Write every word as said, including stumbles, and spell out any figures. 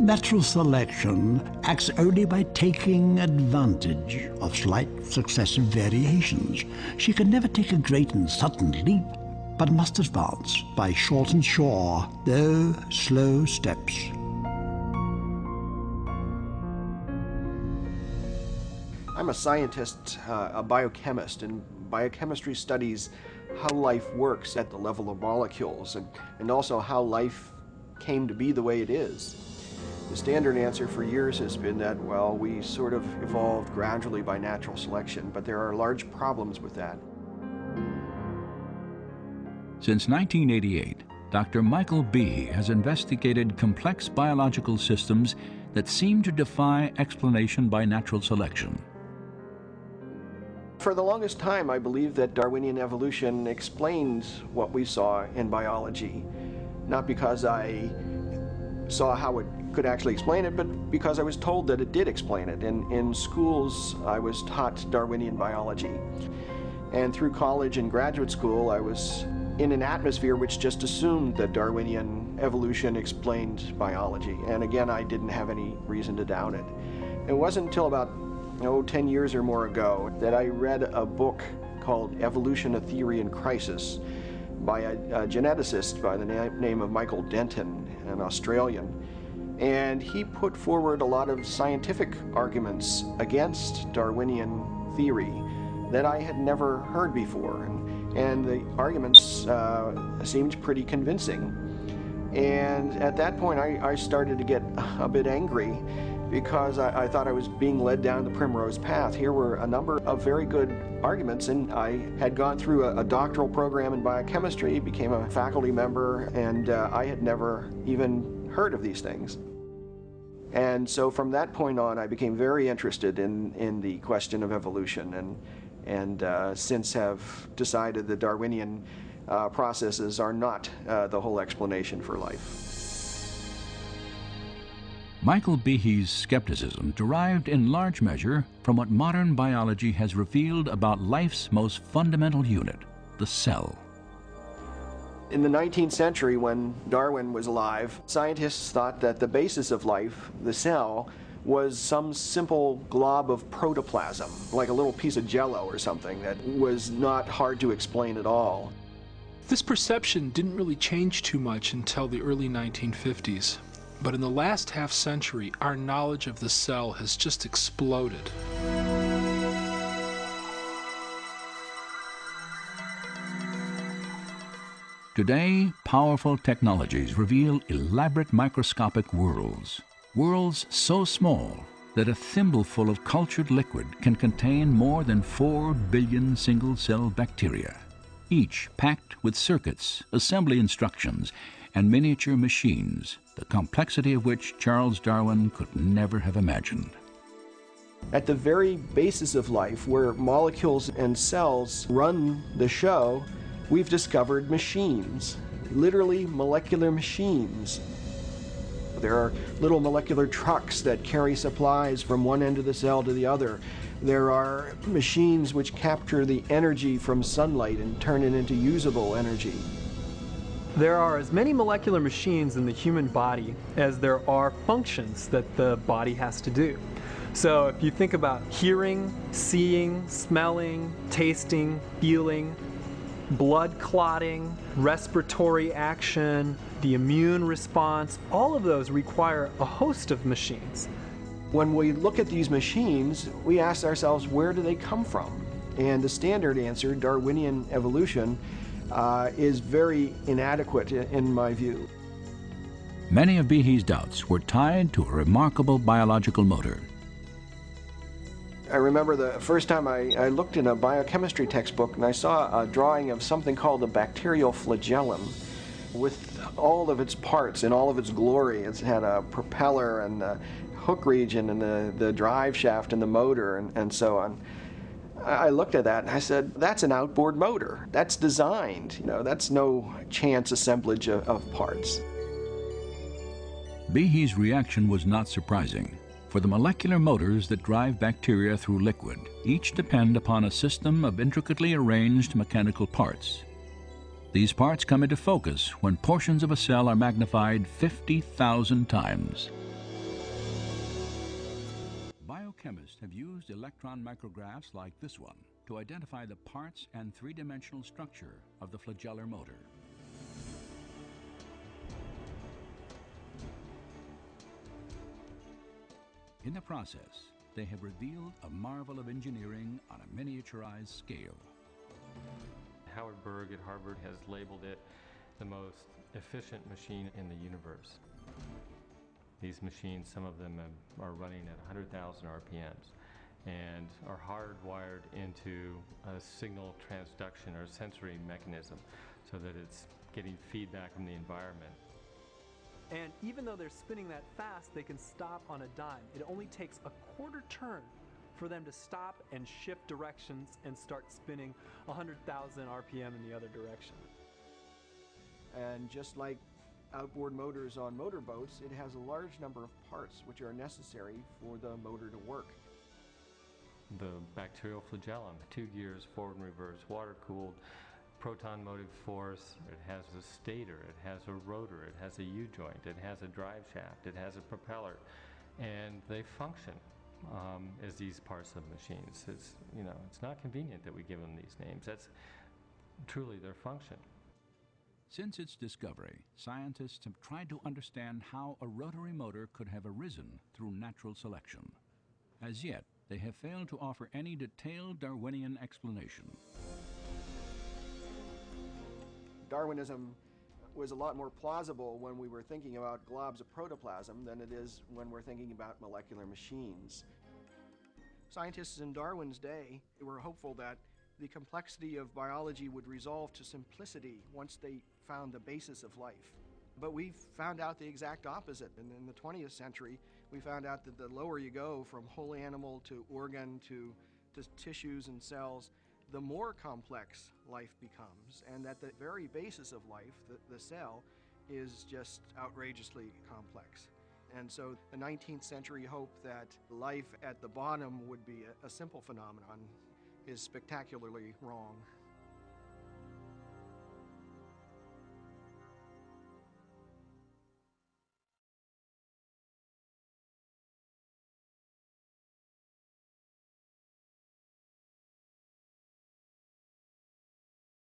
Natural selection acts only by taking advantage of slight successive variations. She can never take a great and sudden leap, but must advance by short and sure, though slow steps. I'm a scientist, uh, a biochemist, and biochemistry studies how life works at the level of molecules, and, and also how life came to be the way it is. The standard answer for years has been that, well, we sort of evolved gradually by natural selection, but there are large problems with that. Since nineteen eighty-eight, Doctor Michael Behe has investigated complex biological systems that seem to defy explanation by natural selection. For the longest time, I believed that Darwinian evolution explained what we saw in biology, not because I saw how it could actually explain it, but because I was told that it did explain it. In, in schools, I was taught Darwinian biology. And through college and graduate school, I was in an atmosphere which just assumed that Darwinian evolution explained biology. And again, I didn't have any reason to doubt it. It wasn't until about, oh, ten years or more ago that I read a book called Evolution: A Theory in Crisis by a, a geneticist by the na name of Michael Denton, an Australian. And he put forward a lot of scientific arguments against Darwinian theory that I had never heard before. And, and the arguments uh, seemed pretty convincing. And at that point, I, I started to get a bit angry because I, I thought I was being led down the primrose path. Here were a number of very good arguments, and I had gone through a, a doctoral program in biochemistry, became a faculty member, and uh, I had never even heard of these things. And so from that point on, I became very interested in, in the question of evolution, and, and uh, since have decided the Darwinian uh, processes are not uh, the whole explanation for life. Michael Behe's skepticism derived in large measure from what modern biology has revealed about life's most fundamental unit, the cell. In the nineteenth century, when Darwin was alive, scientists thought that the basis of life, the cell, was some simple glob of protoplasm, like a little piece of jello or something that was not hard to explain at all. This perception didn't really change too much until the early nineteen fifties. But in the last half century, our knowledge of the cell has just exploded. Today, powerful technologies reveal elaborate microscopic worlds. Worlds so small that a thimbleful of cultured liquid can contain more than four billion single-cell bacteria, each packed with circuits, assembly instructions, and miniature machines, the complexity of which Charles Darwin could never have imagined. At the very basis of life, where molecules and cells run the show, we've discovered machines, literally molecular machines. There are little molecular trucks that carry supplies from one end of the cell to the other. There are machines which capture the energy from sunlight and turn it into usable energy. There are as many molecular machines in the human body as there are functions that the body has to do. So if you think about hearing, seeing, smelling, tasting, feeling, blood clotting, respiratory action, the immune response, all of those require a host of machines. When we look at these machines, we ask ourselves, where do they come from? And the standard answer, Darwinian evolution, uh, is very inadequate in my view. Many of Behe's doubts were tied to a remarkable biological motor. I remember the first time I, I looked in a biochemistry textbook and I saw a drawing of something called a bacterial flagellum with all of its parts in all of its glory. It had a propeller and the hook region and the, the drive shaft and the motor and, and so on. I looked at that and I said, that's an outboard motor. That's designed. You know, that's no chance assemblage of, of parts. Behe's reaction was not surprising. For the molecular motors that drive bacteria through liquid each depend upon a system of intricately arranged mechanical parts. These parts come into focus when portions of a cell are magnified fifty thousand times. have used electron micrographs like this one to identify the parts and three-dimensional structure of the flagellar motor. In the process, they have revealed a marvel of engineering on a miniaturized scale. Howard Berg at Harvard has labeled it the most efficient machine in the universe. These machines, some of them have, are running at one hundred thousand R P Ms and are hardwired into a signal transduction or sensory mechanism so that it's getting feedback from the environment. And even though they're spinning that fast, they can stop on a dime. It only takes a quarter turn for them to stop and shift directions and start spinning one hundred thousand R P M in the other direction. And just like outboard motors on motorboats, it has a large number of parts which are necessary for the motor to work. The bacterial flagellum, two gears, forward and reverse, water-cooled, proton motive force. It has a stator, it has a rotor, it has a U-joint, it has a drive shaft, it has a propeller, and they function um, as these parts of machines. It's, you know, it's not convenient that we give them these names. That's truly their function. Since its discovery, scientists have tried to understand how a rotary motor could have arisen through natural selection. As yet, they have failed to offer any detailed Darwinian explanation. Darwinism was a lot more plausible when we were thinking about globs of protoplasm than it is when we're thinking about molecular machines. Scientists in Darwin's day were hopeful that the complexity of biology would resolve to simplicity once they found the basis of life. But we found out the exact opposite. And in the twentieth century, we found out that the lower you go from whole animal to organ to, to tissues and cells, the more complex life becomes, and that the very basis of life, the, the cell, is just outrageously complex. And so the nineteenth century hope that life at the bottom would be a, a simple phenomenon is spectacularly wrong.